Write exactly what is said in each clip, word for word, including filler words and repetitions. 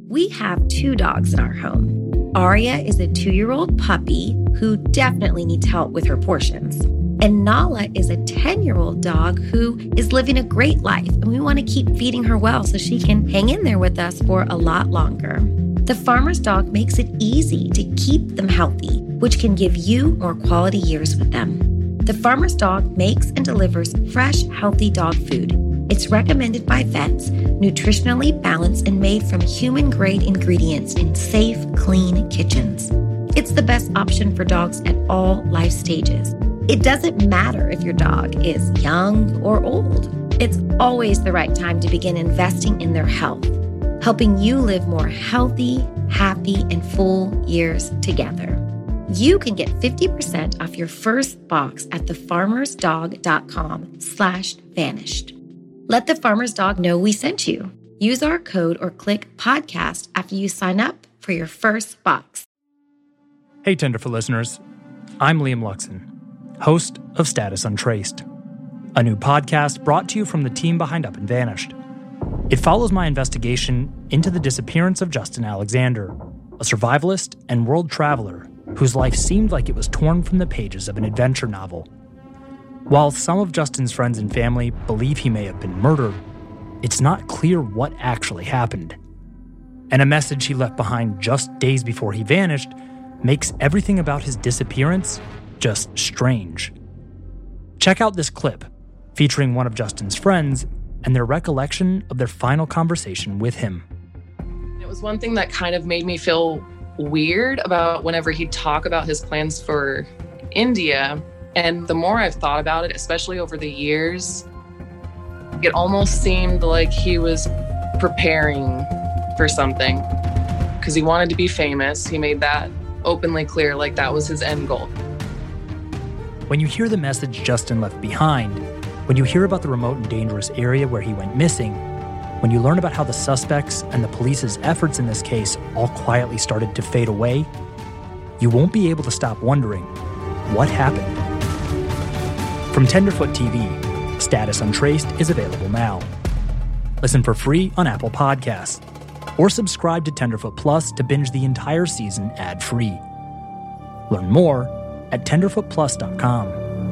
We have two dogs in our home. Aria is a two-year-old puppy who definitely needs help with her portions. And Nala is a ten-year-old dog who is living a great life, and we want to keep feeding her well so she can hang in there with us for a lot longer. The Farmer's Dog makes it easy to keep them healthy, which can give you more quality years with them. The Farmer's Dog makes and delivers fresh, healthy dog food. It's recommended by vets, nutritionally balanced and made from human-grade ingredients in safe, clean kitchens. It's the best option for dogs at all life stages. It doesn't matter if your dog is young or old. It's always the right time to begin investing in their health, helping you live more healthy, happy, and full years together. You can get fifty percent off your first box at thefarmersdog.com slash vanished. Let the Farmer's Dog know we sent you. Use our code or click podcast after you sign up for your first box. Hey, Tenderfoot listeners. I'm Liam Luxon, host of Status Untraced, a new podcast brought to you from the team behind Up and Vanished. It follows my investigation into the disappearance of Justin Alexander, a survivalist and world traveler whose life seemed like it was torn from the pages of an adventure novel. While some of Justin's friends and family believe he may have been murdered, it's not clear what actually happened. And a message he left behind just days before he vanished makes everything about his disappearance just strange. Check out this clip featuring one of Justin's friends and their recollection of their final conversation with him. It was one thing that kind of made me feel weird about whenever he'd talk about his plans for India. And the more I've thought about it, especially over the years, it almost seemed like he was preparing for something because he wanted to be famous. He made that openly clear, like that was his end goal. When you hear the message Justin left behind, when you hear about the remote and dangerous area where he went missing, when you learn about how the suspects and the police's efforts in this case all quietly started to fade away, you won't be able to stop wondering, what happened? From Tenderfoot T V, Status Untraced is available now. Listen for free on Apple Podcasts, or subscribe to Tenderfoot Plus to binge the entire season ad-free. Learn more at tenderfoot plus dot com.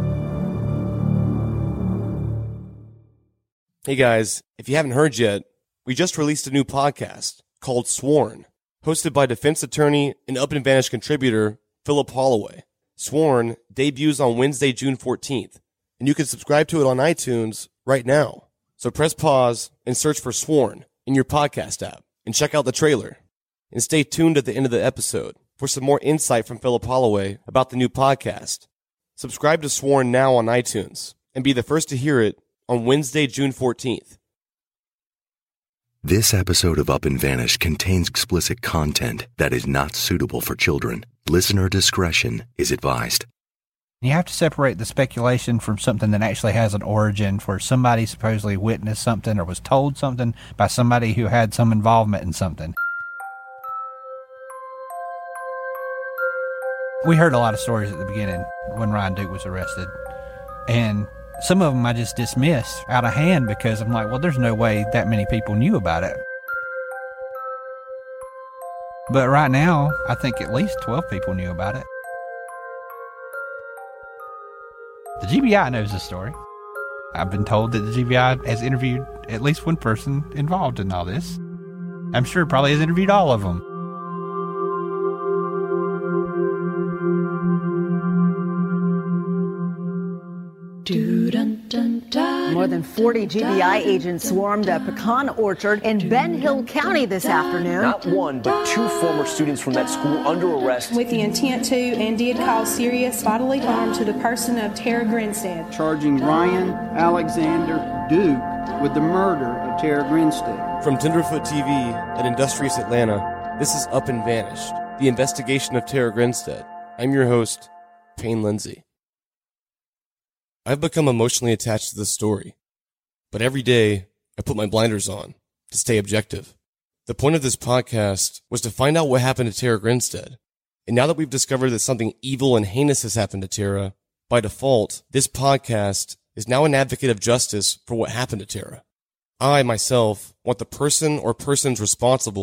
Hey guys, if you haven't heard yet, we just released a new podcast called Sworn, hosted by defense attorney and Up and Vanished contributor Philip Holloway. Sworn debuts on Wednesday, June fourteenth, and you can subscribe to it on iTunes right now. So press pause and search for Sworn in your podcast app and check out the trailer. And stay tuned at the end of the episode for some more insight from Philip Holloway about the new podcast. Subscribe to Sworn now on iTunes and be the first to hear it on Wednesday, June fourteenth. This episode of Up and Vanished contains explicit content that is not suitable for children. Listener discretion is advised. You have to separate the speculation from something that actually has an origin, where somebody supposedly witnessed something or was told something by somebody who had some involvement in something. We heard a lot of stories at the beginning when Ryan Duke was arrested, and some of them I just dismissed out of hand because I'm like, well, there's no way that many people knew about it. But right now, I think at least twelve people knew about it. The G B I knows the story. I've been told that the G B I has interviewed at least one person involved in all this. I'm sure it probably has interviewed all of them. More than forty G B I agents swarmed a pecan orchard in Ben Hill County this afternoon. Not one, but two former students from that school under arrest. With the intent to and did cause serious bodily harm to the person of Tara Grinstead. Charging Ryan Alexander Duke with the murder of Tara Grinstead. From Tenderfoot T V at Industrious Atlanta, this is Up and Vanished, the investigation of Tara Grinstead. I'm your host, Payne Lindsay. I've become emotionally attached to this story, but every day I put my blinders on to stay objective. The point of this podcast was to find out what happened to Tara Grinstead, and now that we've discovered that something evil and heinous has happened to Tara, by default, this podcast is now an advocate of justice for what happened to Tara. I, myself, want the person or persons responsible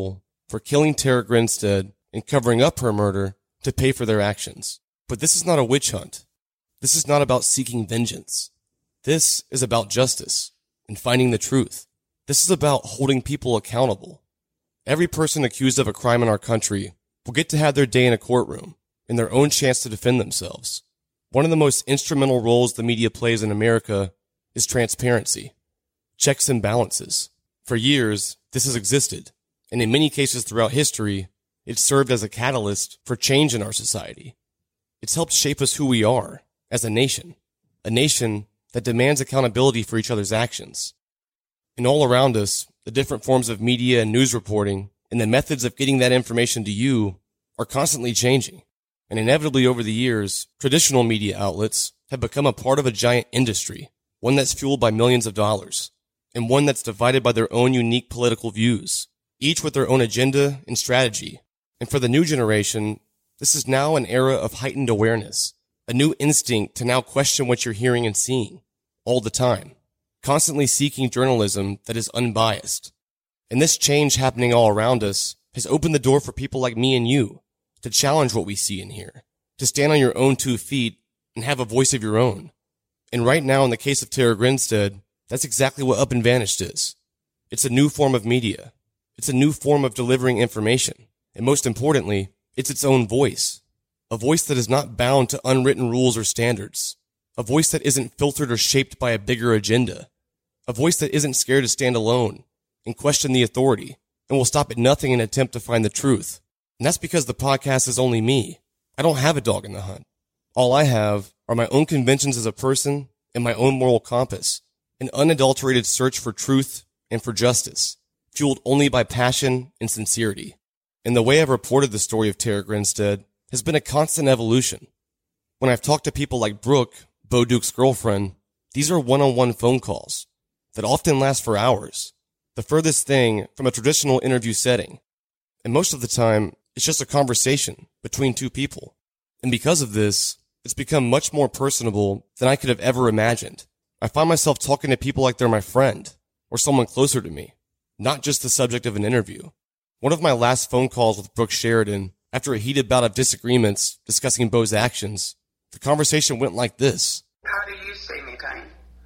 for killing Tara Grinstead and covering up her murder to pay for their actions. But this is not a witch hunt. This is not about seeking vengeance. This is about justice and finding the truth. This is about holding people accountable. Every person accused of a crime in our country will get to have their day in a courtroom and their own chance to defend themselves. One of the most instrumental roles the media plays in America is transparency, checks and balances. For years, this has existed, and in many cases throughout history, it's served as a catalyst for change in our society. It's helped shape us who we are as a nation, a nation that demands accountability for each other's actions. And all around us, the different forms of media and news reporting and the methods of getting that information to you are constantly changing. And inevitably over the years, traditional media outlets have become a part of a giant industry, one that's fueled by millions of dollars, and one that's divided by their own unique political views, each with their own agenda and strategy. And for the new generation, this is now an era of heightened awareness, a new instinct to now question what you're hearing and seeing all the time, constantly seeking journalism that is unbiased. And this change happening all around us has opened the door for people like me and you to challenge what we see and hear, to stand on your own two feet and have a voice of your own. And right now, in the case of Tara Grinstead, that's exactly what Up and Vanished is. It's a new form of media. It's a new form of delivering information. And most importantly, it's its own voice. A voice that is not bound to unwritten rules or standards. A voice that isn't filtered or shaped by a bigger agenda. A voice that isn't scared to stand alone and question the authority and will stop at nothing in an attempt to find the truth. And that's because the podcast is only me. I don't have a dog in the hunt. All I have are my own conventions as a person and my own moral compass, an unadulterated search for truth and for justice, fueled only by passion and sincerity. And the way I've reported the story of Tara Grinstead has been a constant evolution. When I've talked to people like Brooke, Bo Duke's girlfriend, these are one-on-one phone calls that often last for hours, the furthest thing from a traditional interview setting. And most of the time, it's just a conversation between two people. And because of this, it's become much more personable than I could have ever imagined. I find myself talking to people like they're my friend or someone closer to me, not just the subject of an interview. One of my last phone calls with Brooke Sheridan, after a heated bout of disagreements discussing Bo's actions, the conversation went like this. How do you see me, Dane?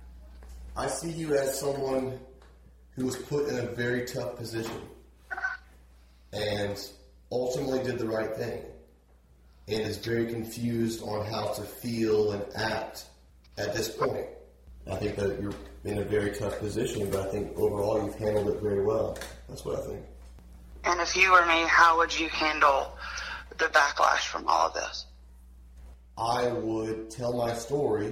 I see you as someone who was put in a very tough position and ultimately did the right thing and is very confused on how to feel and act at this point. I think that you're in a very tough position, but I think overall you've handled it very well. That's what I think. And if you were me, how would you handle the backlash from all of this? I would tell my story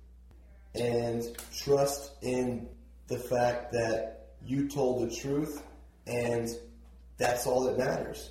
and trust in the fact that you told the truth, and that's all that matters.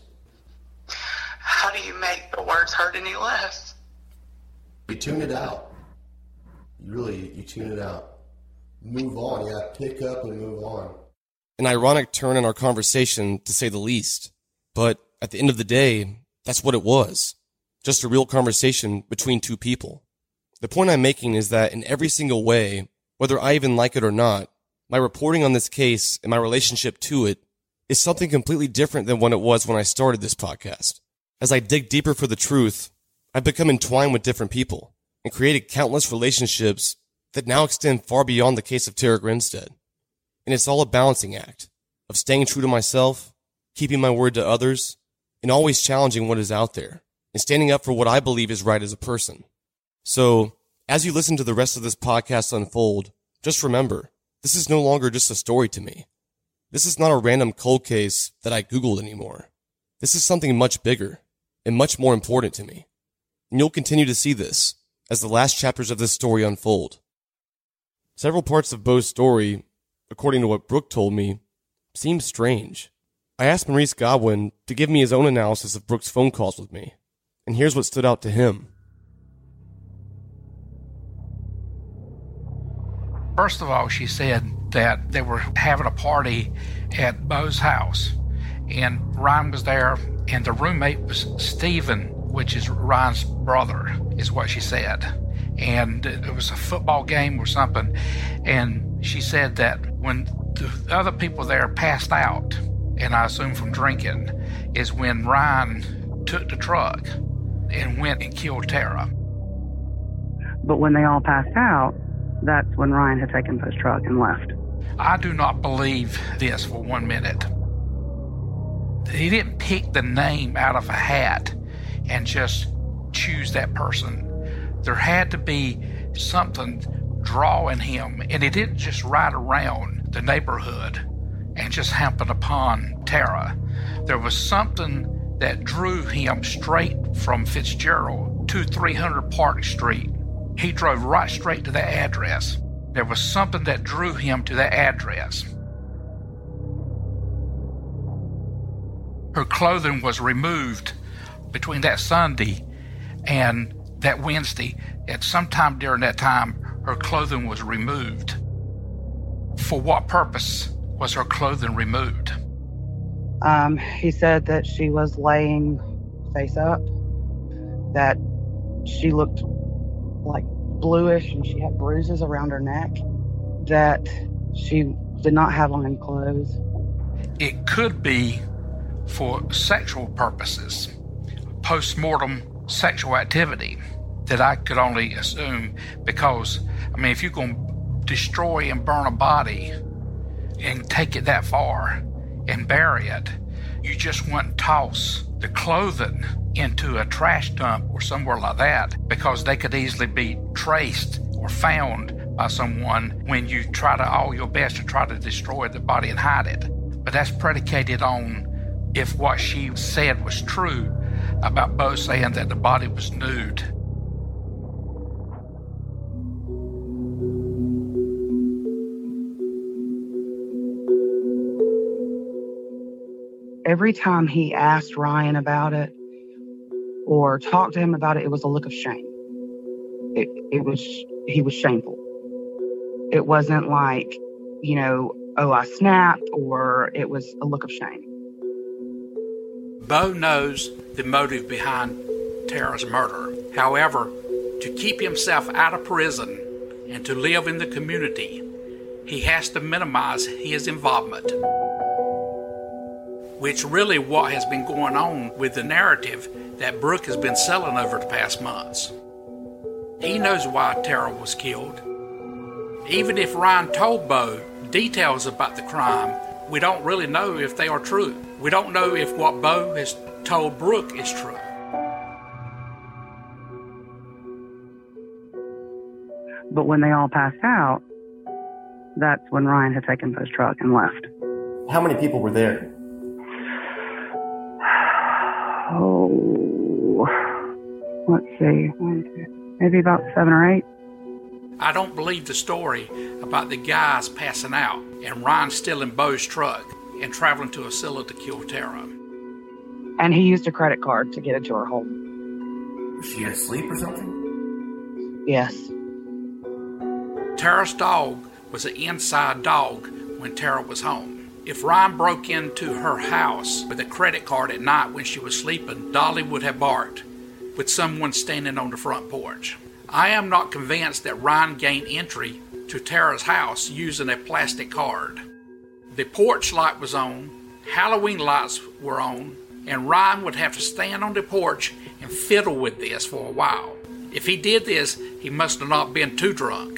How do you make the words hurt any less? You tune it out. You really, you tune it out. Move on. Yeah, pick up and move on. An ironic turn in our conversation, to say the least. But at the end of the day, that's what it was. Just a real conversation between two people. The point I'm making is that in every single way, whether I even like it or not, my reporting on this case and my relationship to it is something completely different than what it was when I started this podcast. As I dig deeper for the truth, I've become entwined with different people and created countless relationships that now extend far beyond the case of Tara Grinstead. And it's all a balancing act of staying true to myself, keeping my word to others, and always challenging what is out there and standing up for what I believe is right as a person. So, as you listen to the rest of this podcast unfold, just remember, this is no longer just a story to me. This is not a random cold case that I Googled anymore. This is something much bigger and much more important to me. And you'll continue to see this as the last chapters of this story unfold. Several parts of Bo's story, according to what Brooke told me, seem strange. I asked Maurice Godwin to give me his own analysis of Brooke's phone calls with me, and here's what stood out to him. First of all, she said that they were having a party at Bo's house, and Ryan was there, and the roommate was Stephen, which is Ryan's brother, is what she said. And it was a football game or something, and she said that when the other people there passed out, and I assume from drinking, is when Ryan took the truck and went and killed Tara. But when they all passed out, that's when Ryan had taken Bo's truck and left. I do not believe this for one minute. He didn't pick the name out of a hat and just choose that person. There had to be something drawing him, and he didn't just ride around the neighborhood and just happen upon Tara. There was something that drew him straight from Fitzgerald to three hundred Park Street. He drove right straight to that address. There was something that drew him to that address. Her clothing was removed between that Sunday and that Wednesday. At some time during that time, her clothing was removed. For what purpose was her clothing removed? Um, he said that she was laying face up, that she looked like bluish and she had bruises around her neck, that she did not have on any clothes. It could be for sexual purposes, post-mortem sexual activity that I could only assume, because, I mean, if you're going to destroy and burn a body and take it that far and bury it, you just wouldn't toss the clothing into a trash dump or somewhere like that, because they could easily be traced or found by someone when you try to all your best to try to destroy the body and hide it. But that's predicated on if what she said was true about Bo saying that the body was nude. Every time he asked Ryan about it or talked to him about it, it was a look of shame. It, it was, he was shameful. It wasn't like, you know, oh, I snapped, or it was a look of shame. Bo knows the motive behind Tara's murder. However, to keep himself out of prison and to live in the community, he has to minimize his involvement, which really what has been going on with the narrative that Brooke has been selling over the past months. He knows why Tara was killed. Even if Ryan told Bo details about the crime, we don't really know if they are true. We don't know if what Bo has told Brooke is true. But when they all passed out, that's when Ryan had taken Bo's truck and left. How many people were there? Oh, let's see, one, two, maybe about seven or eight. I don't believe the story about the guys passing out and Ryan stealing Bo's truck and traveling to Acela to kill Tara. And he used a credit card to get it to her home. Was she asleep or something? Yes. Tara's dog was an inside dog when Tara was home. If Ryan broke into her house with a credit card at night when she was sleeping, Dolly would have barked with someone standing on the front porch. I am not convinced that Ryan gained entry to Tara's house using a plastic card. The porch light was on, Halloween lights were on, and Ryan would have to stand on the porch and fiddle with this for a while. If he did this, he must have not been too drunk.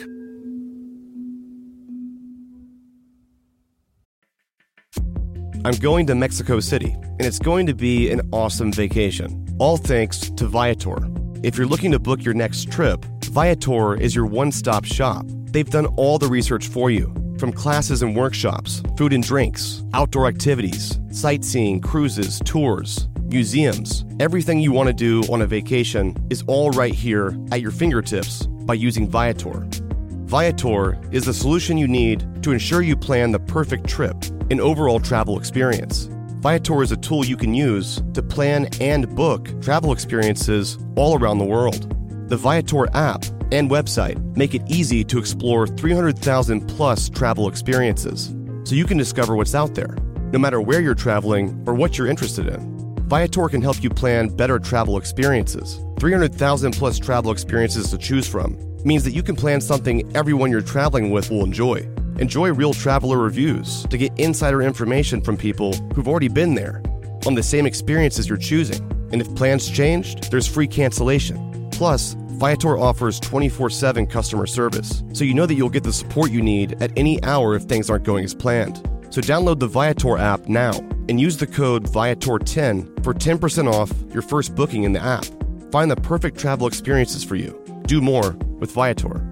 I'm going to Mexico City, and it's going to be an awesome vacation. All thanks to Viator. If you're looking to book your next trip, Viator is your one-stop shop. They've done all the research for you, from classes and workshops, food and drinks, outdoor activities, sightseeing, cruises, tours, museums. Everything you want to do on a vacation is all right here at your fingertips by using Viator. Viator is the solution you need to ensure you plan the perfect trip and overall travel experience. Viator is a tool you can use to plan and book travel experiences all around the world. The Viator app and website make it easy to explore three hundred thousand plus travel experiences, so you can discover what's out there, no matter where you're traveling or what you're interested in. Viator can help you plan better travel experiences. three hundred thousand plus travel experiences to choose from means that you can plan something everyone you're traveling with will enjoy. Enjoy real traveler reviews to get insider information from people who've already been there on the same experiences you're choosing. And if plans changed, there's free cancellation. Plus, Viator offers twenty-four seven customer service, so you know that you'll get the support you need at any hour if things aren't going as planned. So download the Viator app now and use the code Viator ten for ten percent off your first booking in the app. Find the perfect travel experiences for you. Do more with Viator.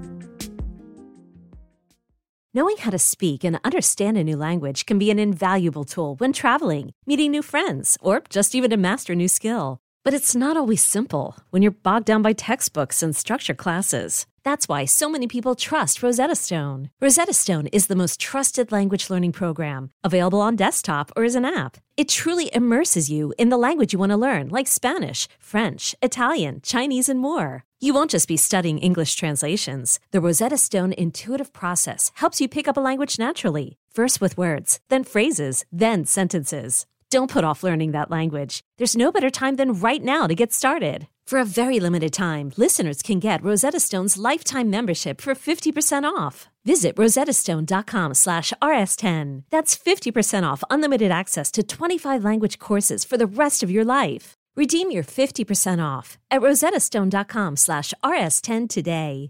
Knowing how to speak and understand a new language can be an invaluable tool when traveling, meeting new friends, or just even to master a new skill. But it's not always simple when you're bogged down by textbooks and structure classes. That's why so many people trust Rosetta Stone. Rosetta Stone is the most trusted language learning program, available on desktop or as an app. It truly immerses you in the language you want to learn, like Spanish, French, Italian, Chinese, and more. You won't just be studying English translations. The Rosetta Stone intuitive process helps you pick up a language naturally, first with words, then phrases, then sentences. Don't put off learning that language. There's no better time than right now to get started. For a very limited time, listeners can get Rosetta Stone's lifetime membership for fifty percent off. Visit rosettastone.com slash rs10. That's fifty percent off unlimited access to twenty-five language courses for the rest of your life. Redeem your fifty percent off at rosettastone.com slash rs10 today.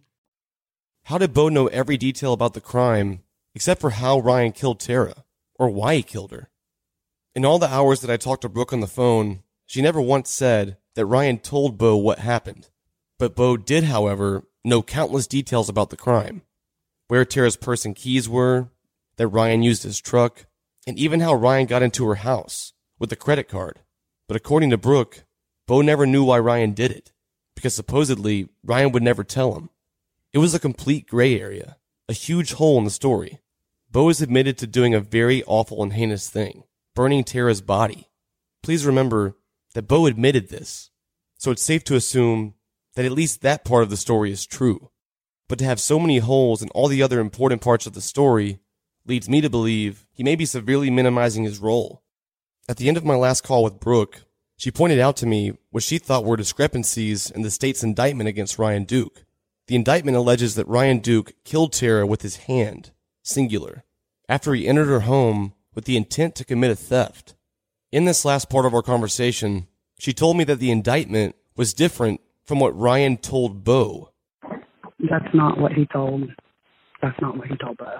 How did Bo know every detail about the crime except for how Ryan killed Tara, or why he killed her? In all the hours that I talked to Brooke on the phone, she never once said that Ryan told Bo what happened. But Bo did, however, know countless details about the crime. Where Tara's purse and keys were, that Ryan used his truck, and even how Ryan got into her house with a credit card. But according to Brooke, Bo never knew why Ryan did it, because supposedly Ryan would never tell him. It was a complete gray area, a huge hole in the story. Bo is admitted to doing a very awful and heinous thing, burning Tara's body. Please remember that Bo admitted this, so it's safe to assume that at least that part of the story is true. But to have so many holes in all the other important parts of the story leads me to believe he may be severely minimizing his role. At the end of my last call with Brooke, she pointed out to me what she thought were discrepancies in the state's indictment against Ryan Duke. The indictment alleges that Ryan Duke killed Tara with his hand, singular, after he entered her home with the intent to commit a theft. In this last part of our conversation, she told me that the indictment was different from what Ryan told Bo. That's not what he told. That's not what he told Bo.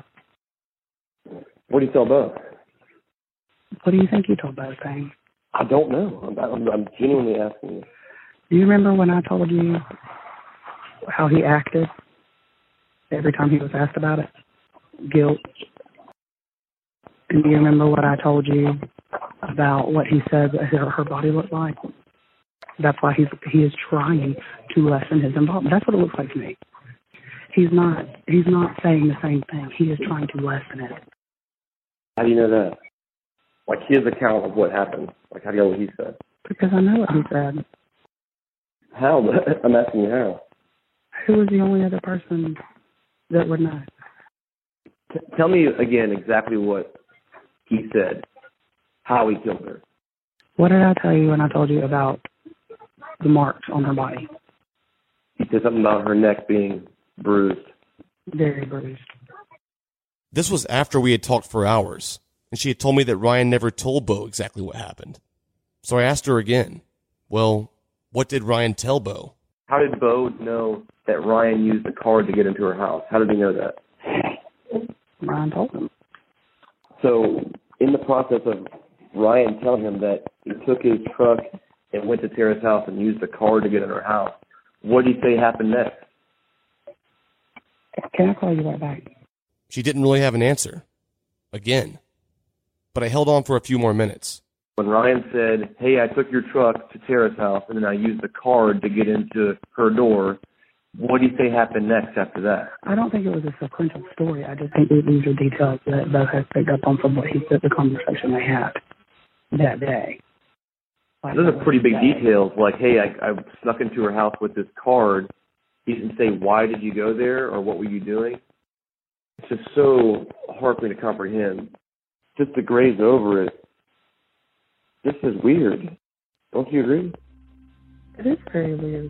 What did he tell Bo? What do you think he told Bo, Payne? I don't know. I'm, I'm, I'm genuinely asking you. Do you remember when I told you how he acted every time he was asked about it? Guilt. And do you remember what I told you about what he said that her, her body looked like? That's why he's he is trying to lessen his involvement. That's what it looks like to me. He's not he's not saying the same thing. He is trying to lessen it. How do you know that? Like his account of what happened. Like how do you know what he said? Because I know what he said. How? I'm asking you how. Who was the only other person that would know? T- tell me again exactly what he said. How he killed her. What did I tell you when I told you about the marks on her body? He said something about her neck being bruised. Very bruised. This was after we had talked for hours, and she had told me that Ryan never told Bo exactly what happened. So I asked her again, well, what did Ryan tell Bo? How did Bo know that Ryan used the card to get into her house? How did he know that? Ryan told him. So, in the process of Ryan telling him that he took his truck and went to Tara's house and used the card to get in her house, what did he say happened next? Can I call you right back? She didn't really have an answer. Again. But I held on for a few more minutes. When Ryan said, hey, I took your truck to Tara's house and then I used the card to get into her door, what do you say happened next after that? I don't think it was a sequential story. I just think these are details that Bo has picked up on from what he said, the conversation they had that day. Like, those are pretty big day. details, like, hey, I, I snuck into her house with this card. He didn't say, why did you go there or what were you doing? It's just so hard for me to comprehend. Just to graze over it, this is weird. Don't you agree? It is very weird.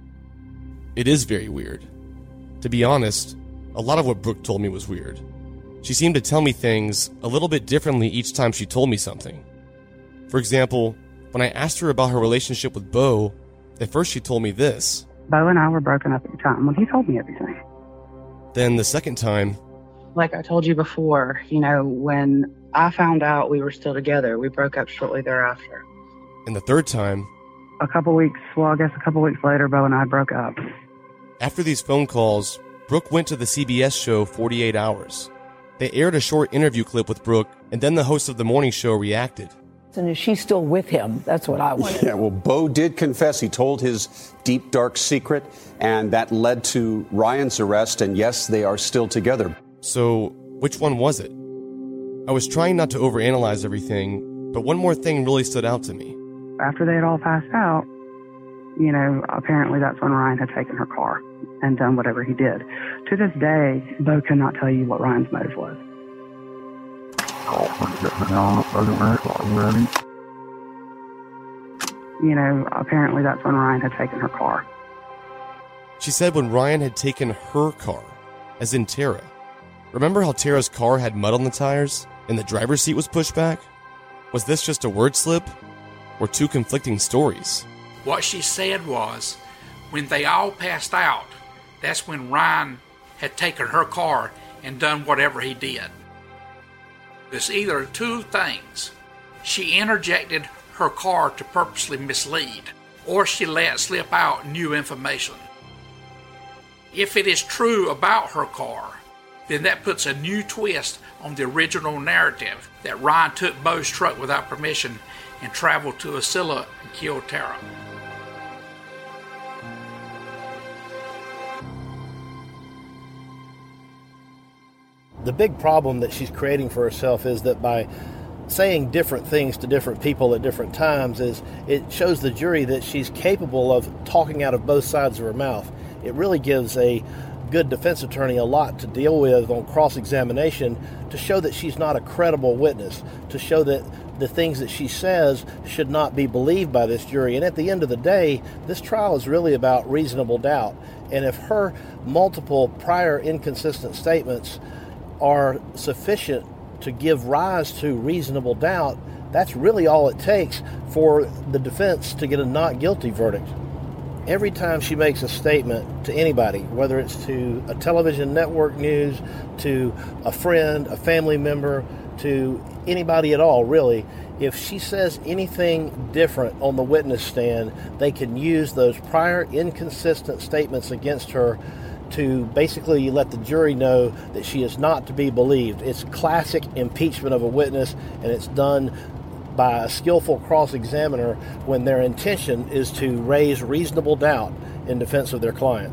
It is very weird. To be honest, a lot of what Brooke told me was weird. She seemed to tell me things a little bit differently each time she told me something. For example, when I asked her about her relationship with Bo, at first she told me this. Bo and I were broken up at the time when he told me everything. Then the second time, like I told you before, you know, when I found out we were still together, we broke up shortly thereafter. And the third time, a couple weeks, well, I guess a couple weeks later, Bo and I broke up. After these phone calls, Brooke went to the C B S show forty-eight hours. They aired a short interview clip with Brooke, and then the host of the morning show reacted. And is she still with him? That's what I want to know. Yeah, well, Bo did confess. He told his deep, dark secret, and that led to Ryan's arrest, and yes, they are still together. So, which one was it? I was trying not to overanalyze everything, but one more thing really stood out to me. After they had all passed out, you know, apparently that's when Ryan had taken her car and done whatever he did. To this day, Bo cannot tell you what Ryan's motive was. You know, apparently that's when Ryan had taken her car. She said when Ryan had taken her car, as in Tara. Remember how Tara's car had mud on the tires and the driver's seat was pushed back? Was this just a word slip or two conflicting stories? What she said was, when they all passed out, that's when Ryan had taken her car and done whatever he did. There's either two things. She interjected her car to purposely mislead, or she let slip out new information. If it is true about her car, then that puts a new twist on the original narrative that Ryan took Bo's truck without permission and traveled to Ocilla and killed Tara. The big problem that she's creating for herself is that by saying different things to different people at different times, is it shows the jury that she's capable of talking out of both sides of her mouth. It really gives a good defense attorney a lot to deal with on cross-examination to show that she's not a credible witness, to show that the things that she says should not be believed by this jury. And at the end of the day, this trial is really about reasonable doubt. And if her multiple prior inconsistent statements are sufficient to give rise to reasonable doubt, that's really all it takes for the defense to get a not guilty verdict. Every time she makes a statement to anybody, whether it's to a television network news, to a friend, a family member, to anybody at all, really, if she says anything different on the witness stand, they can use those prior inconsistent statements against her to basically let the jury know that she is not to be believed. It's classic impeachment of a witness, and it's done by a skillful cross-examiner when their intention is to raise reasonable doubt in defense of their client.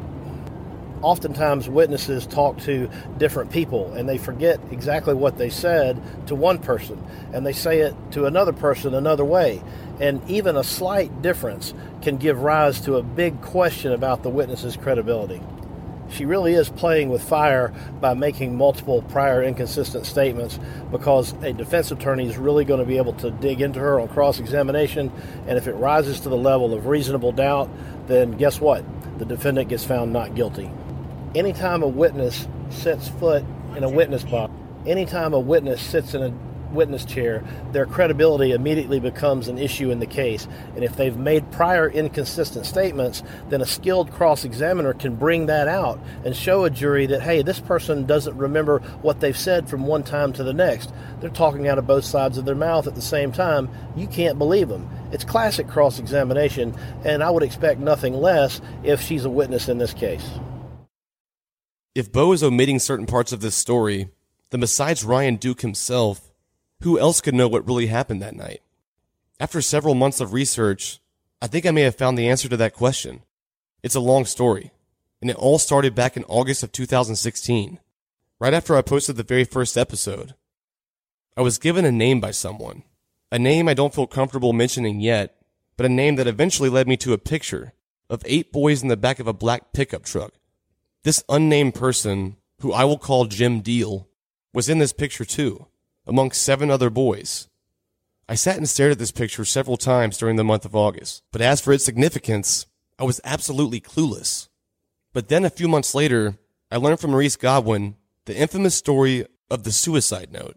Oftentimes witnesses talk to different people and they forget exactly what they said to one person and they say it to another person another way. And even a slight difference can give rise to a big question about the witness's credibility. She really is playing with fire by making multiple prior inconsistent statements, because a defense attorney is really going to be able to dig into her on cross-examination, and if it rises to the level of reasonable doubt, then guess what? The defendant gets found not guilty. Anytime a witness sets foot in a witness box, anytime a witness sits in a witness chair, their credibility immediately becomes an issue in the case. And if they've made prior inconsistent statements, then a skilled cross-examiner can bring that out and show a jury that, hey, this person doesn't remember what they've said from one time to the next. They're talking out of both sides of their mouth at the same time. You can't believe them. It's classic cross-examination, and I would expect nothing less if she's a witness in this case. If Bo is omitting certain parts of this story, then besides Ryan Duke himself, who else could know what really happened that night? After several months of research, I think I may have found the answer to that question. It's a long story, and it all started back in August of two thousand sixteen, right after I posted the very first episode. I was given a name by someone, a name I don't feel comfortable mentioning yet, but a name that eventually led me to a picture of eight boys in the back of a black pickup truck. This unnamed person, who I will call Jim Deal, was in this picture too, amongst seven other boys. I sat and stared at this picture several times during the month of August, but as for its significance, I was absolutely clueless. But then a few months later, I learned from Maurice Godwin the infamous story of the suicide note.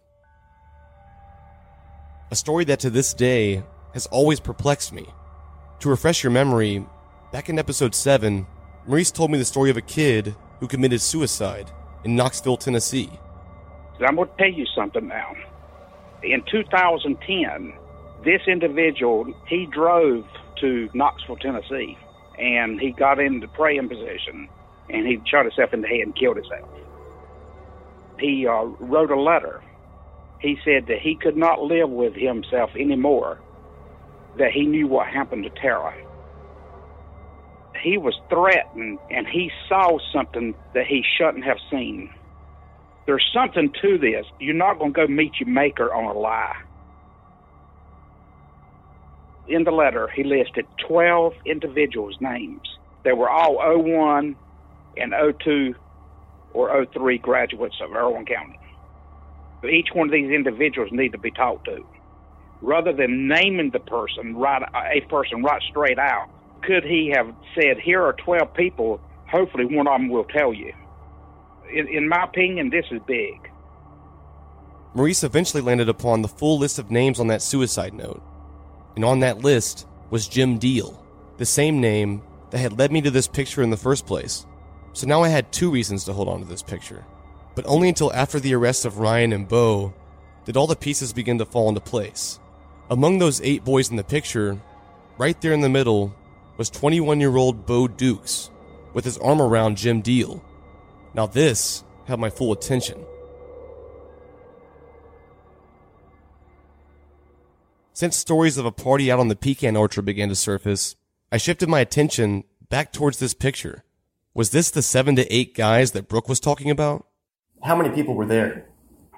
A story that to this day has always perplexed me. To refresh your memory, back in episode seven, Maurice told me the story of a kid who committed suicide in Knoxville, Tennessee. I'm going to tell you something now. In two thousand ten, this individual, he drove to Knoxville, Tennessee, and he got into praying position, and he shot himself in the head and killed himself. He uh, wrote a letter. He said that he could not live with himself anymore, that he knew what happened to Tara. He was threatened, and he saw something that he shouldn't have seen. There's something to this. You're not going to go meet your maker on a lie. In the letter, he listed twelve individuals' names. They were all oh one and oh two or oh three graduates of Irwin County. Each one of these individuals need to be talked to. Rather than naming the person, right, a person right straight out, could he have said, here are twelve people, hopefully one of them will tell you. In, in my opinion, this is big. Maurice eventually landed upon the full list of names on that suicide note. And on that list was Jim Deal, the same name that had led me to this picture in the first place. So now I had two reasons to hold on to this picture. But only until after the arrest of Ryan and Bo did all the pieces begin to fall into place. Among those eight boys in the picture, right there in the middle, was twenty-one-year-old Bo Dukes with his arm around Jim Deal. Now this had my full attention. Since stories of a party out on the pecan orchard began to surface, I shifted my attention back towards this picture. Was this the seven to eight guys that Brooke was talking about? How many people were there?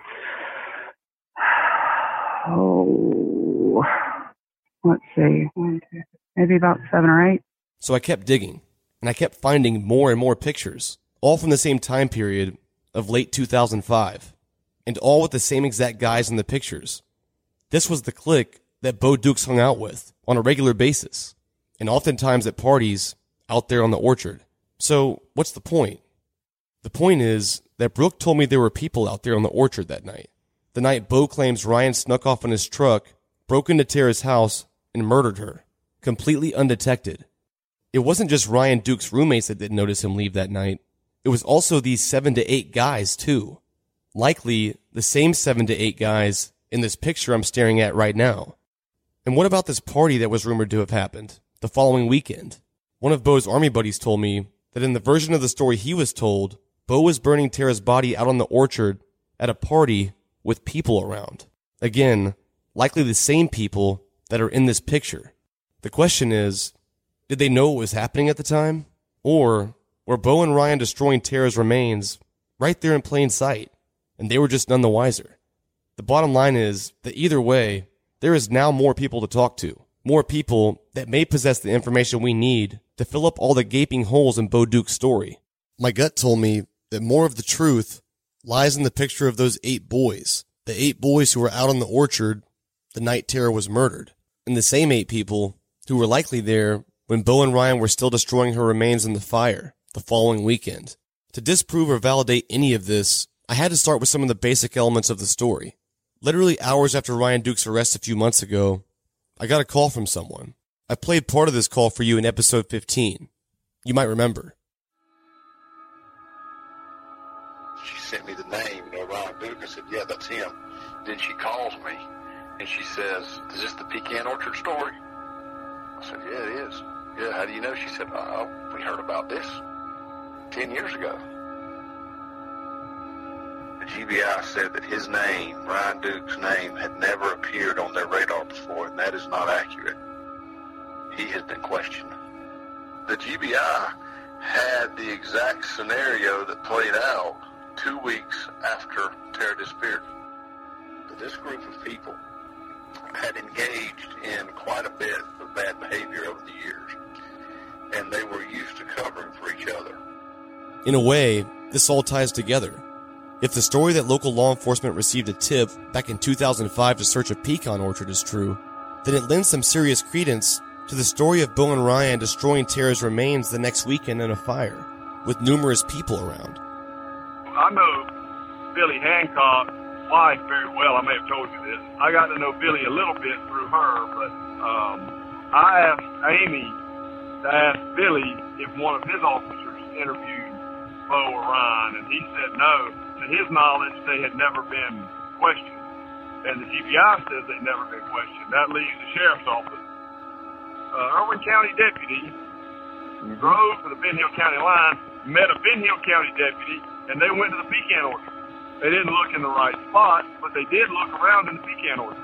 Oh, let's see, one, two, maybe about seven or eight. So I kept digging, and I kept finding more and more pictures, all from the same time period of late two thousand five, and all with the same exact guys in the pictures. This was the clique that Bo Dukes hung out with on a regular basis, and oftentimes at parties out there on the orchard. So what's the point? The point is that Brooke told me there were people out there on the orchard that night. The night Bo claims Ryan snuck off in his truck, broke into Tara's house, and murdered her, completely undetected. It wasn't just Ryan Duke's roommates that didn't notice him leave that night. It was also these seven to eight guys, too. Likely the same seven to eight guys in this picture I'm staring at right now. And what about this party that was rumored to have happened the following weekend? One of Bo's army buddies told me that in the version of the story he was told, Bo was burning Tara's body out on the orchard at a party with people around. Again, likely the same people that are in this picture. The question is, did they know what was happening at the time? Or were Bo and Ryan destroying Tara's remains right there in plain sight, and they were just none the wiser? The bottom line is that either way, there is now more people to talk to. More people that may possess the information we need to fill up all the gaping holes in Bo Duke's story. My gut told me that more of the truth lies in the picture of those eight boys. The eight boys who were out on the orchard the night Tara was murdered. And the same eight people who were likely there when Bo and Ryan were still destroying her remains in the fire the following weekend. To disprove or validate any of this, I had to start with some of the basic elements of the story. Literally hours after Ryan Duke's arrest a few months ago, I got a call from someone. I played part of this call for you in episode fifteen. You might remember. She sent me the name, you know, Ryan Duke. I said, yeah, that's him. Then she calls me, and she says, is this the Pecan Orchard story? I said, yeah, it is. Yeah, how do you know? She said, oh, we heard about this ten years ago. The G B I said that his name, Ryan Duke's name, had never appeared on their radar before, and that is not accurate. He has been questioned. The G B I had the exact scenario that played out two weeks after Tara disappeared. But this group of people had engaged in quite a bit of bad behavior over the years, and they were used to covering for each other. In a way, this all ties together. If the story that local law enforcement received a tip back in two thousand five to search a pecan orchard is true, then it lends some serious credence to the story of Bo and Ryan destroying Tara's remains the next weekend in a fire, with numerous people around. I know Billy Hancock's wife very well. I may have told you this. I got to know Billy a little bit through her, but um, I asked Amy to ask Billy if one of his officers interviewed Bo or Ryan, and he said no. To his knowledge, they had never been questioned. And the G B I says they've never been questioned. That leaves the sheriff's office. Uh, Irwin County deputy drove to the Ben Hill County line, met a Ben Hill County deputy, and they went to the pecan orchard. They didn't look in the right spot, but they did look around in the pecan orchard.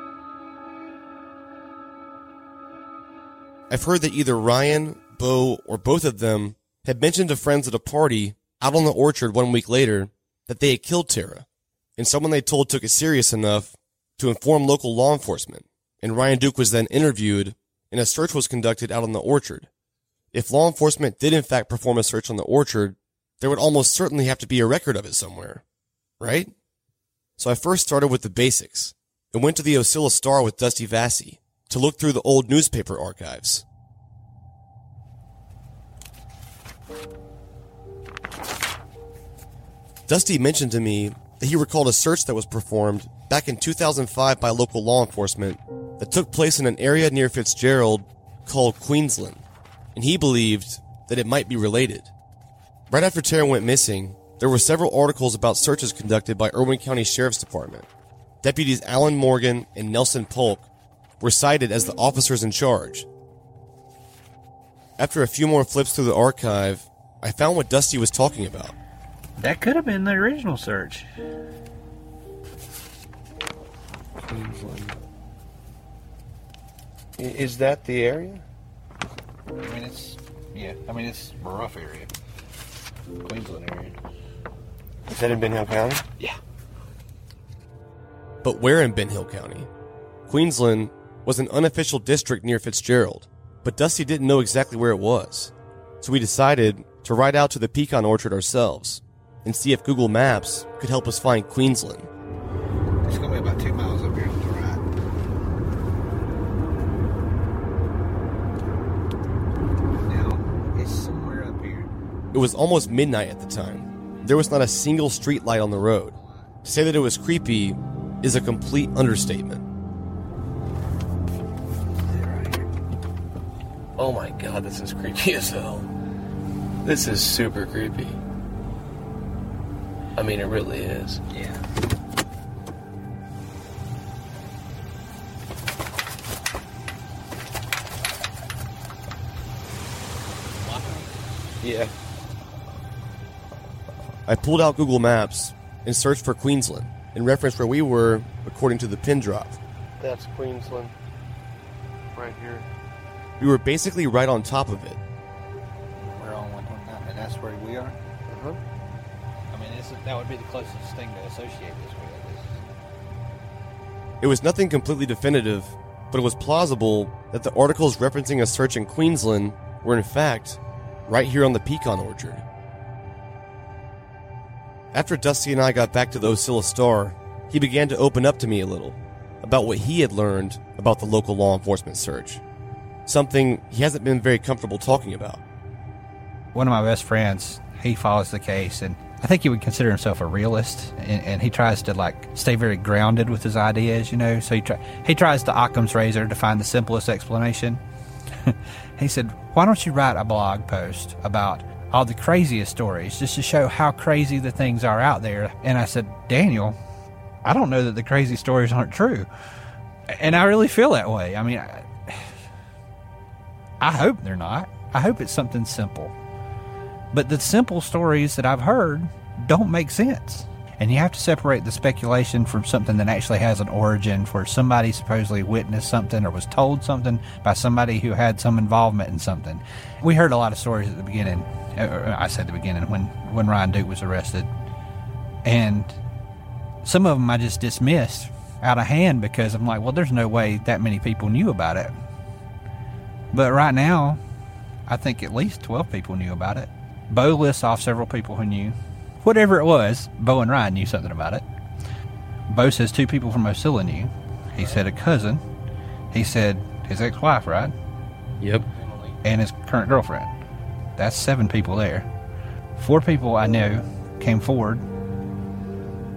I've heard that either Ryan, Bo, or both of them had mentioned to friends at a party out on the orchard one week later that they had killed Tara, and someone they told took it serious enough to inform local law enforcement, and Ryan Duke was then interviewed, and a search was conducted out on the orchard. If law enforcement did in fact perform a search on the orchard, there would almost certainly have to be a record of it somewhere, right? So I first started with the basics, and went to the Ocilla Star with Dusty Vassy to look through the old newspaper archives. Dusty mentioned to me that he recalled a search that was performed back in two thousand five by local law enforcement that took place in an area near Fitzgerald called Queensland, and he believed that it might be related. Right after Tara went missing, there were several articles about searches conducted by Irwin County Sheriff's Department. Deputies Alan Morgan and Nelson Polk were cited as the officers in charge. After a few more flips through the archive, I found what Dusty was talking about. That could have been the original search. Queensland. Is that the area? I mean, it's, yeah, I mean, it's a rough area. Queensland area. Is that in Ben Hill County? Yeah. But where in Ben Hill County? Queensland was an unofficial district near Fitzgerald, but Dusty didn't know exactly where it was. So we decided to ride out to the pecan orchard ourselves and see if Google Maps could help us find Queensland. It's going to be about two miles up here on the right. Now, it's somewhere up here. It was almost midnight at the time. There was not a single street light on the road. To say that it was creepy is a complete understatement. Oh my god, this is creepy as hell. This is super creepy. I mean, it really is. Yeah. Yeah. I pulled out Google Maps and searched for Queensland and referenced where we were according to the pin drop. That's Queensland. Right here. We were basically right on top of it. We're on one twenty-nine, and that's where we are? Uh-huh. I mean, it's, that would be the closest thing to associate this with. It was nothing completely definitive, but it was plausible that the articles referencing a search in Queensland were in fact right here on the pecan orchard. After Dusty and I got back to the Ocilla Star, he began to open up to me a little about what he had learned about the local law enforcement search. Something he hasn't been very comfortable talking about. One of my best friends, he follows the case, and I think he would consider himself a realist, and, and he tries to like stay very grounded with his ideas, you know. So he try, he tries to Occam's razor to find the simplest explanation. He said, "Why don't you write a blog post about all the craziest stories, just to show how crazy the things are out there?" And I said, "Daniel, I don't know that the crazy stories aren't true," and I really feel that way. I mean, I, I hope they're not. I hope it's something simple. But the simple stories that I've heard don't make sense. And you have to separate the speculation from something that actually has an origin, where somebody supposedly witnessed something or was told something by somebody who had some involvement in something. We heard a lot of stories at the beginning. I said the beginning, when, when Ryan Duke was arrested. And some of them I just dismissed out of hand because I'm like, well, there's no way that many people knew about it. But right now, I think at least twelve people knew about it. Bo lists off several people who knew. Whatever it was, Bo and Ryan knew something about it. Bo says two people from Ocilla knew. He said a cousin. He said his ex-wife, right? Yep. And his current girlfriend. That's seven people there. Four people I know came forward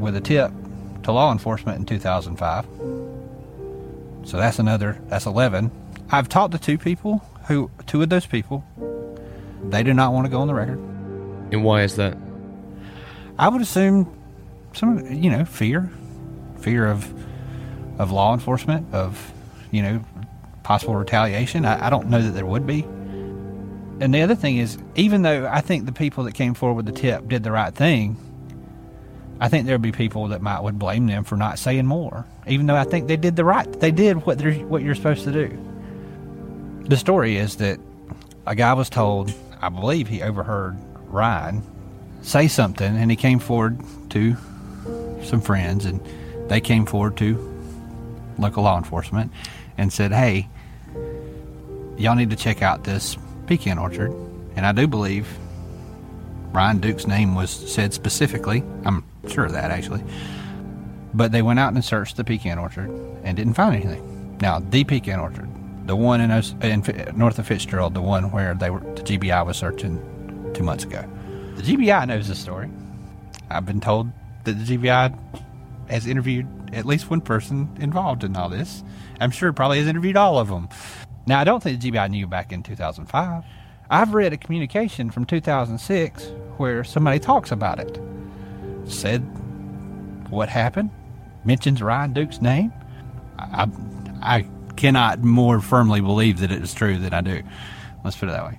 with a tip to law enforcement in two thousand five. So that's another, that's eleven. I've talked to two people, who, two of those people, they do not want to go on the record. And why is that? I would assume some, you know, fear. Fear of of law enforcement, of, you know, possible retaliation. I, I don't know that there would be. And the other thing is, even though I think the people that came forward with the tip did the right thing, I think there would be people that might would blame them for not saying more, even though I think they did the right. They did what they're what you're supposed to do. The story is that a guy was told, I believe he overheard Ryan say something, and he came forward to some friends, and they came forward to local law enforcement and said, hey, y'all need to check out this pecan orchard. And I do believe Ryan Duke's name was said specifically. I'm sure of that, actually. But they went out and searched the pecan orchard and didn't find anything. Now, the pecan orchard, the one in, in north of Fitzgerald, the one where they were, the G B I was searching two months ago. The G B I knows the story. I've been told that the G B I has interviewed at least one person involved in all this. I'm sure probably has interviewed all of them. Now, I don't think the G B I knew back in two thousand five. I've read a communication from two thousand six where somebody talks about it. Said what happened, mentions Ryan Duke's name. I, I, I cannot more firmly believe that it is true than I do. Let's put it that way.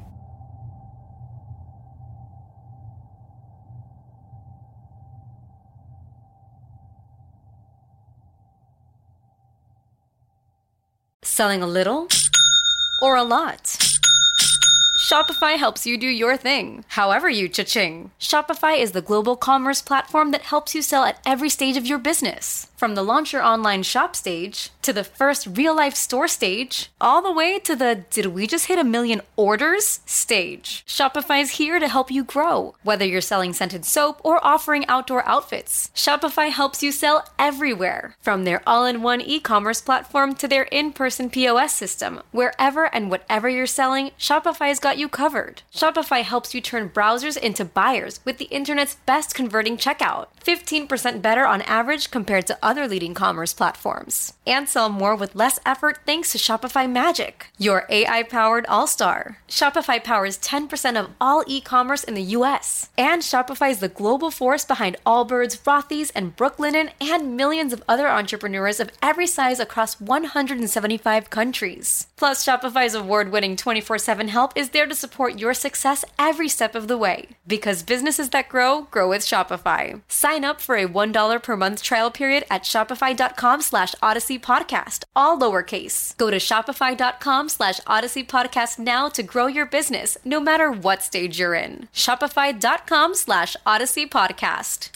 Selling a little or a lot? Shopify helps you do your thing, however you cha-ching. Shopify is the global commerce platform that helps you sell at every stage of your business. From the launch your online shop stage, to the first real-life store stage, all the way to the did we just hit a million orders stage. Shopify's here to help you grow. Whether you're selling scented soap or offering outdoor outfits, Shopify helps you sell everywhere. From their all-in-one e-commerce platform to their in-person P O S system, wherever and whatever you're selling, Shopify's got you covered. Shopify helps you turn browsers into buyers with the internet's best converting checkout. fifteen percent better on average compared to other leading commerce platforms. And sell more with less effort thanks to Shopify Magic, your A I-powered all-star. Shopify powers ten percent of all e-commerce in the U S. And Shopify is the global force behind Allbirds, Rothy's, and Brooklinen, and millions of other entrepreneurs of every size across one hundred seventy-five countries. Plus, Shopify's award-winning twenty-four seven help is there to support your success every step of the way. Because businesses that grow, grow with Shopify. Sign up for a one dollar per month trial period at shopify.com slash Odyssey Podcast, all lowercase. Go to shopify.com slash Odyssey Podcast now to grow your business, no matter what stage you're in. Shopify.com slash Odyssey Podcast.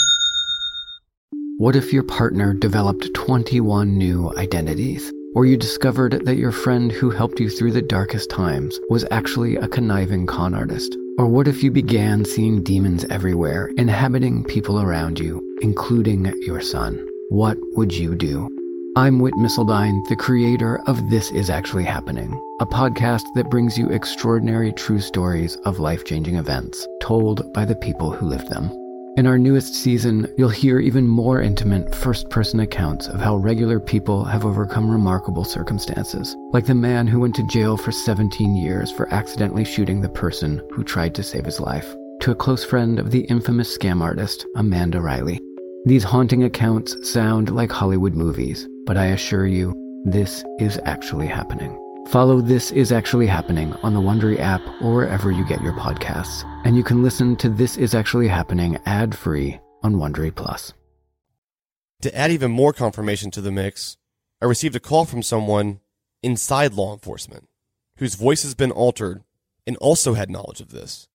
What if your partner developed twenty-one new identities? Or you discovered that your friend who helped you through the darkest times was actually a conniving con artist? Or what if you began seeing demons everywhere, inhabiting people around you, including your son? What would you do? I'm Whit Missildine, the creator of This Is Actually Happening, a podcast that brings you extraordinary true stories of life-changing events, told by the people who lived them. In our newest season, you'll hear even more intimate first-person accounts of how regular people have overcome remarkable circumstances, like the man who went to jail for seventeen years for accidentally shooting the person who tried to save his life, to a close friend of the infamous scam artist, Amanda Riley. These haunting accounts sound like Hollywood movies, but I assure you, this is actually happening. Follow This Is Actually Happening on the Wondery app or wherever you get your podcasts. And you can listen to This Is Actually Happening ad-free on Wondery Plus. To add even more confirmation to the mix, I received a call from someone inside law enforcement whose voice has been altered and also had knowledge of this.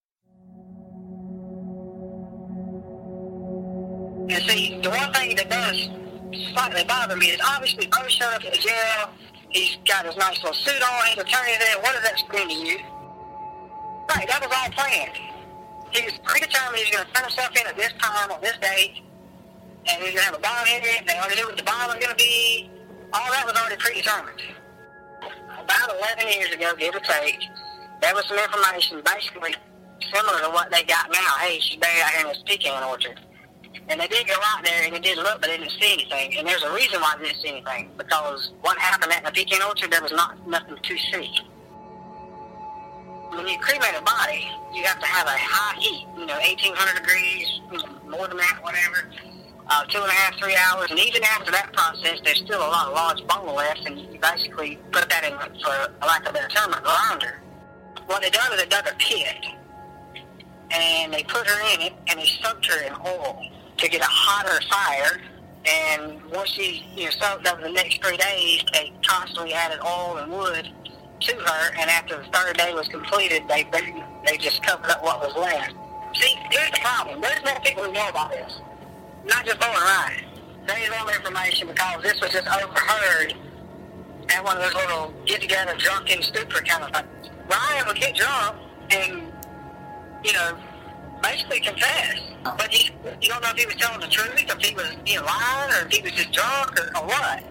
And see, the one thing that does slightly bother me is obviously Bo showed up at the jail. He's got his nice little suit on, his attorney there. What does that scream to you? Right, that was all planned. He was predetermined he was going to turn himself in at this time, on this date, and he was going to have a bomb hit it. They already knew what the bomb was going to be. All that was already predetermined. About eleven years ago, give or take, there was some information basically similar to what they got now. Hey, she's buried out here in this pecan orchard. And they did go out there and they did look, but they didn't see anything. And there's a reason why they didn't see anything, because what happened at the pecan orchard, there was not nothing to see. When you cremate a body, you have to have a high heat, you know, eighteen hundred degrees, you know, more than that, whatever, uh, two and a half, three hours. And even after that process, there's still a lot of large bone left, and you basically put that in, for lack of a better term, a grinder. What they done is they dug a pit, and they put her in it, and they soaked her in oil to get a hotter fire. And once she, you know, soaked over the next three days, they constantly added oil and wood to her, and after the third day was completed, they they, they just covered up what was left. See, here's the problem. There's more people who know about this. Not just Bo and Ryan. They know the information because this was just overheard at one of those little get-together, drunken, stupor kind of things. Ryan would get drunk and, you know, basically confess. But he, you don't know if he was telling the truth, if he was, you know, lying, or if he was just drunk, or, or what.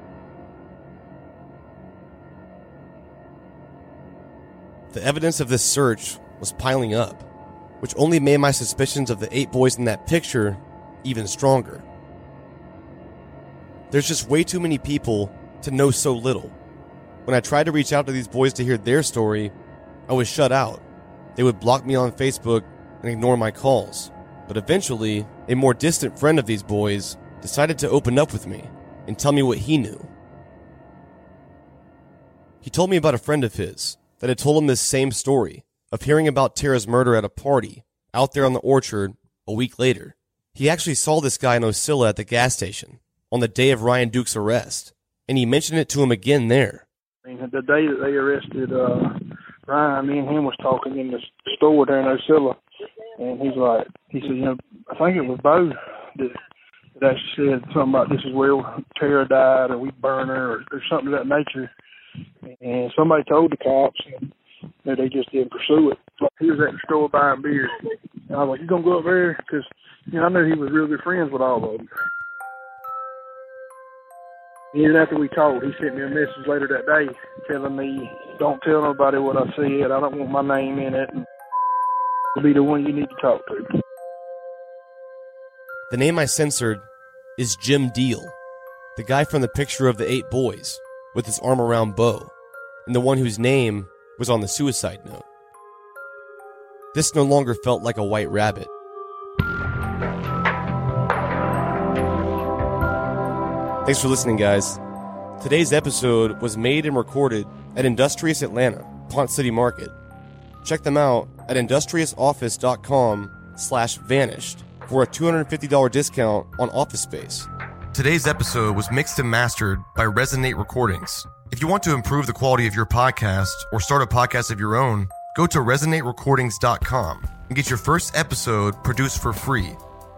The evidence of this search was piling up, which only made my suspicions of the eight boys in that picture even stronger. There's just way too many people to know so little. When I tried to reach out to these boys to hear their story, I was shut out. They would block me on Facebook and ignore my calls. But eventually, a more distant friend of these boys decided to open up with me and tell me what he knew. He told me about a friend of his that had told him this same story of hearing about Tara's murder at a party out there on the orchard a week later. He actually saw this guy in Osceola at the gas station on the day of Ryan Duke's arrest, and he mentioned it to him again there. I mean, the day that they arrested uh, Ryan, me and him was talking in the store there in Osceola, and he's like, he said, you know, I think it was Bo that, that actually said something about this is where Tara died, or we burn her, or, or something of that nature. And somebody told the cops, and you know, they just didn't pursue it. He was at the store buying beer, and I was like, you gonna go up there? Because you know, I knew he was real good friends with all of them. Even after we talked, he sent me a message later that day telling me, don't tell nobody what I said. I don't want my name in it. And I'll be the one you need to talk to. The name I censored is Jim Deal, the guy from the picture of the eight boys with his arm around Bo, and the one whose name was on the suicide note. This no longer felt like a white rabbit. Thanks for listening, guys. Today's episode was made and recorded at Industrious Atlanta, Pont City Market. Check them out at industriousoffice.com slash vanished for a two hundred fifty dollars discount on office space. Today's episode was mixed and mastered by Resonate Recordings. If you want to improve the quality of your podcast or start a podcast of your own, go to resonate recordings dot com and get your first episode produced for free.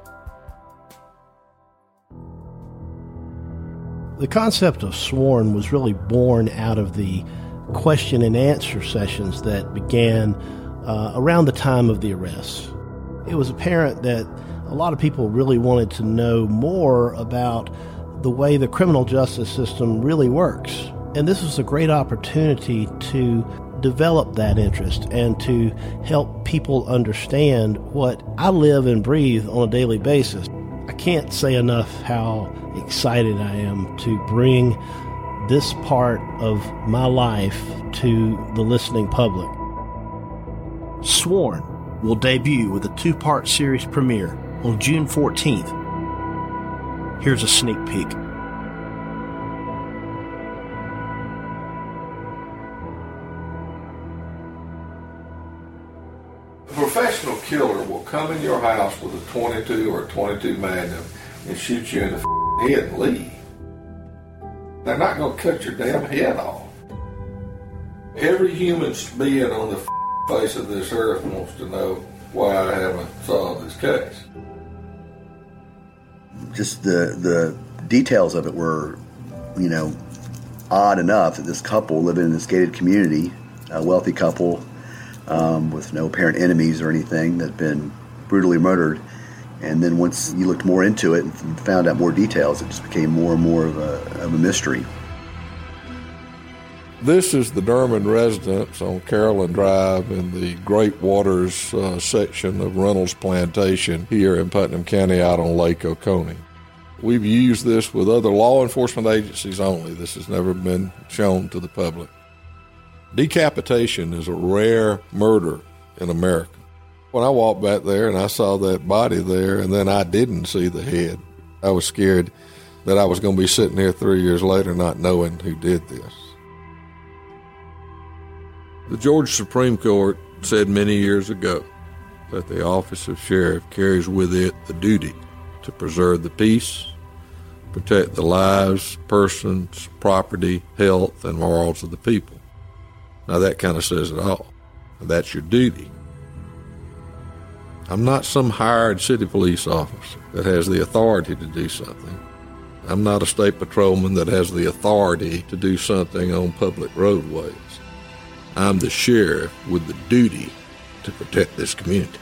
The concept of Sworn was really born out of the question and answer sessions that began uh, around the time of the arrests. It was apparent that a lot of people really wanted to know more about the way the criminal justice system really works. And this was a great opportunity to develop that interest and to help people understand what I live and breathe on a daily basis. I can't say enough how excited I am to bring this part of my life to the listening public. Sworn will debut with a two-part series premiere on June fourteenth. Here's a sneak peek. A professional killer will come in your house with a twenty-two or a twenty-two Magnum and shoot you in the f- head and leave. They're not going to cut your damn head off. Every human being on the f- face of this earth wants to know why I haven't solved this case. Just the the details of it were, you know, odd enough that this couple living in this gated community, a wealthy couple um, with no apparent enemies or anything, that had been brutally murdered. And then once you looked more into it and found out more details, it just became more and more of a, of a mystery. This is the Derman residence on Carolyn Drive in the Great Waters uh, section of Reynolds Plantation here in Putnam County out on Lake Oconee. We've used this with other law enforcement agencies only. This has never been shown to the public. Decapitation is a rare murder in America. When I walked back there and I saw that body there and then I didn't see the head, I was scared that I was going to be sitting here three years later not knowing who did this. The Georgia Supreme Court said many years ago that the office of sheriff carries with it the duty to preserve the peace, protect the lives, persons, property, health, and morals of the people. Now that kind of says it all. That's your duty. I'm not some hired city police officer that has the authority to do something. I'm not a state patrolman that has the authority to do something on public roadways. I'm the sheriff with the duty to protect this community.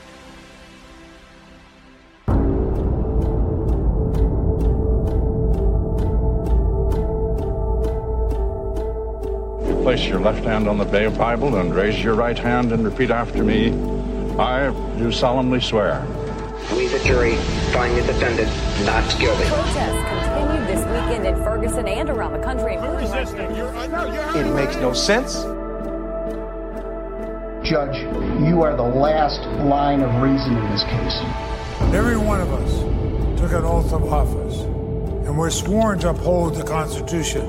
Place your left hand on the Bible and raise your right hand and repeat after me. I do solemnly swear. We, the jury, find the defendant not guilty. Protests continued this weekend in Ferguson and around the country. It makes no sense. Judge, you are the last line of reason in this case. Every one of us took an oath of office, and we're sworn to uphold the Constitution.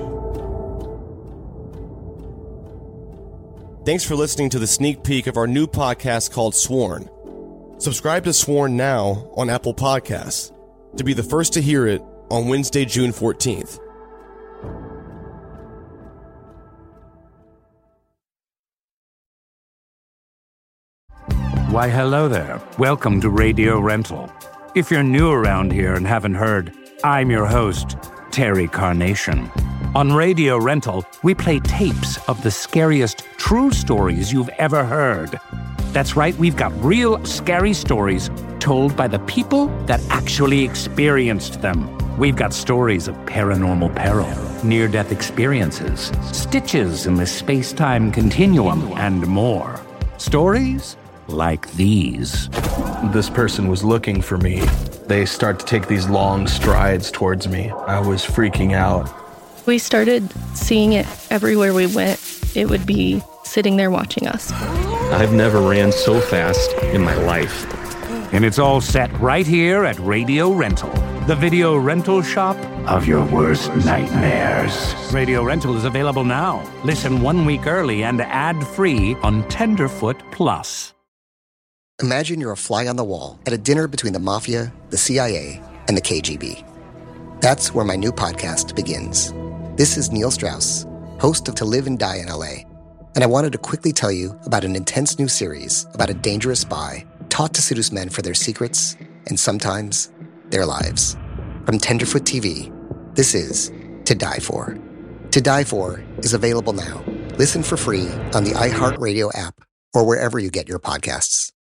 Thanks for listening to the sneak peek of our new podcast called Sworn. Subscribe to Sworn now on Apple Podcasts to be the first to hear it on Wednesday, June fourteenth. Why, hello there. Welcome to Radio Rental. If you're new around here and haven't heard, I'm your host, Terry Carnation. On Radio Rental, we play tapes of the scariest true stories you've ever heard. That's right, we've got real scary stories told by the people that actually experienced them. We've got stories of paranormal peril, near-death experiences, stitches in the space-time continuum, and more. Stories like these. This person was looking for me. They start to take these long strides towards me. I was freaking out. We started seeing it everywhere we went. It would be sitting there watching us. I've never ran so fast in my life. And it's all set right here at Radio Rental, the video rental shop of your worst nightmares. Radio Rental is available now. Listen one week early and ad-free on Tenderfoot Plus. Imagine you're a fly on the wall at a dinner between the Mafia, the C I A, and the K G B. That's where my new podcast begins. This is Neil Strauss, host of To Live and Die in L A, and I wanted to quickly tell you about an intense new series about a dangerous spy taught to seduce men for their secrets and sometimes their lives. From Tenderfoot T V, this is To Die For. To Die For is available now. Listen for free on the iHeartRadio app or wherever you get your podcasts.